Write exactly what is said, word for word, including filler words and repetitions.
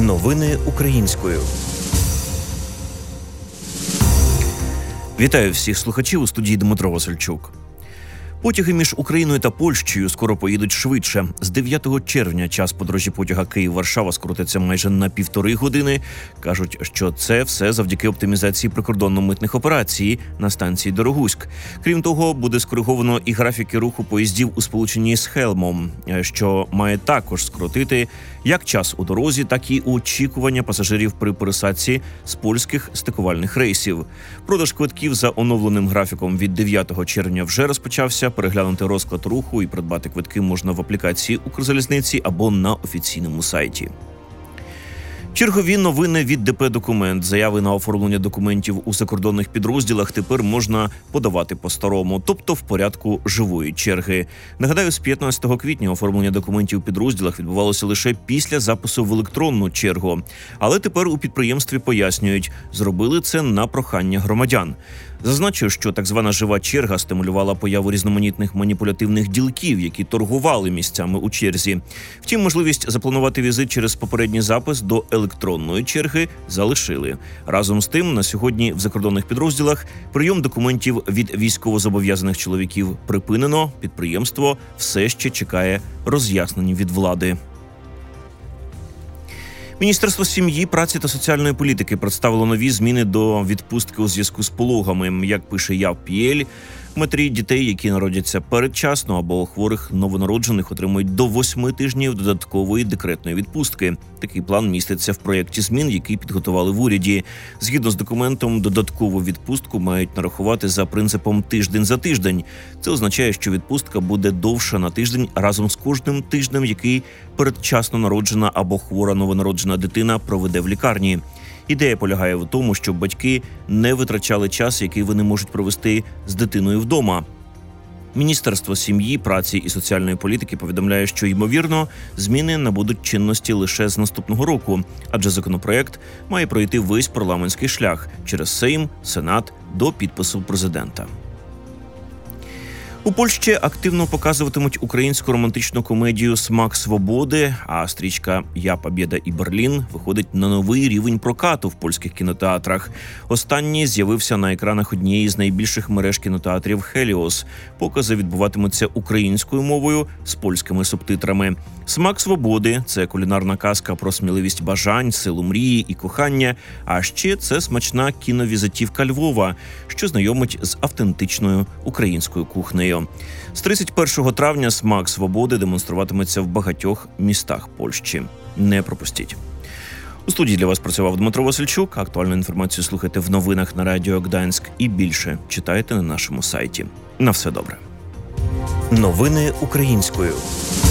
Новини українською. Вітаю всіх слухачів, у студії Дмитро Васильчук. Потяги між Україною та Польщею скоро поїдуть швидше. З дев'ятого червня час подорожі потяга Київ-Варшава скоротиться майже на півтори години. Кажуть, що це все завдяки оптимізації прикордонно-митних операцій на станції Дорогуськ. Крім того, буде скориговано і графіки руху поїздів у сполученні з Хелмом, що має також скоротити як час у дорозі, так і очікування пасажирів при пересадці з польських стикувальних рейсів. Продаж квитків за оновленим графіком від дев'ятого червня вже розпочався. Переглянути розклад руху і придбати квитки можна в аплікації Укрзалізниці або на офіційному сайті. Чергові новини від ДП «Документ». Заяви на оформлення документів у закордонних підрозділах тепер можна подавати по-старому, тобто в порядку живої черги. Нагадаю, з п'ятнадцятого квітня оформлення документів у підрозділах відбувалося лише після запису в електронну чергу. Але тепер у підприємстві пояснюють, зробили це на прохання громадян. Зазначу, що так звана жива черга стимулювала появу різноманітних маніпулятивних ділків, які торгували місцями у черзі. Втім, можливість запланувати візит через попередній запис до електронної черги залишили. Разом з тим, на сьогодні в закордонних підрозділах прийом документів від військовозобов'язаних чоловіків припинено. Підприємство все ще чекає роз'яснень від влади. Міністерство сім'ї, праці та соціальної політики представило нові зміни до відпустки у зв'язку з пологами. Як пише ЯВ.пі.ел, матері дітей, які народяться передчасно або хворих новонароджених, отримують до восьми тижнів додаткової декретної відпустки. Такий план міститься в проєкті змін, який підготували в уряді. Згідно з документом, додаткову відпустку мають нарахувати за принципом тиждень за тиждень. Це означає, що відпустка буде довша на тиждень разом з кожним тижнем, який передчасно народжена або хвора новонароджена дитина проведе в лікарні. Ідея полягає в тому, щоб батьки не витрачали час, який вони можуть провести з дитиною вдома. Міністерство сім'ї, праці і соціальної політики повідомляє, що, ймовірно, зміни набудуть чинності лише з наступного року, адже законопроект має пройти весь парламентський шлях через Сейм, Сенат до підпису президента. У Польщі активно показуватимуть українську романтичну комедію «Смак свободи», а стрічка «Я, Побєда і Берлін» виходить на новий рівень прокату в польських кінотеатрах. Останній з'явився на екранах однієї з найбільших мереж кінотеатрів «Хеліос». Покази відбуватимуться українською мовою з польськими субтитрами. «Смак свободи» – це кулінарна казка про сміливість бажань, силу мрії і кохання, а ще це смачна кіновізитівка Львова, що знайомить з автентичною українською кухнею. З тридцять першого травня «Смак свободи» демонструватиметься в багатьох містах Польщі. Не пропустіть. У студії для вас працював Дмитро Васильчук. Актуальну інформацію слухайте в новинах на Радіо Гданськ і більше читайте на нашому сайті. На все добре. Новини українською.